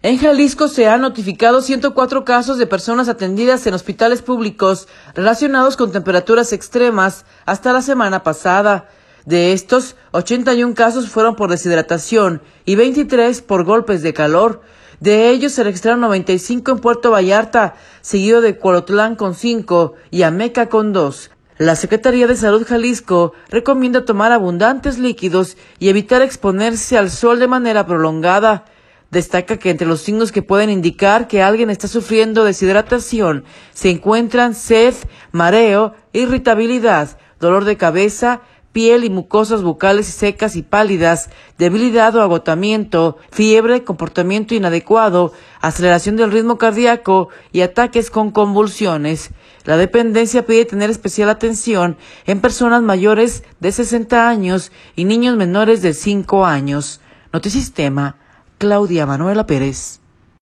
En Jalisco se han notificado 104 casos de personas atendidas en hospitales públicos relacionados con temperaturas extremas hasta la semana pasada. De estos, 81 casos fueron por deshidratación y 23 por golpes de calor. De ellos se registraron 95 en Puerto Vallarta, seguido de Cuautitlán con 5 y Ameca con 2. La Secretaría de Salud Jalisco recomienda tomar abundantes líquidos y evitar exponerse al sol de manera prolongada. Destaca que entre los signos que pueden indicar que alguien está sufriendo deshidratación se encuentran sed, mareo, irritabilidad, dolor de cabeza, piel y mucosas bucales secas y pálidas, debilidad o agotamiento, fiebre, comportamiento inadecuado, aceleración del ritmo cardíaco y ataques con convulsiones. La dependencia pide tener especial atención en personas mayores de 60 años y niños menores de 5 años. Notisistema, Claudia Manuela Pérez.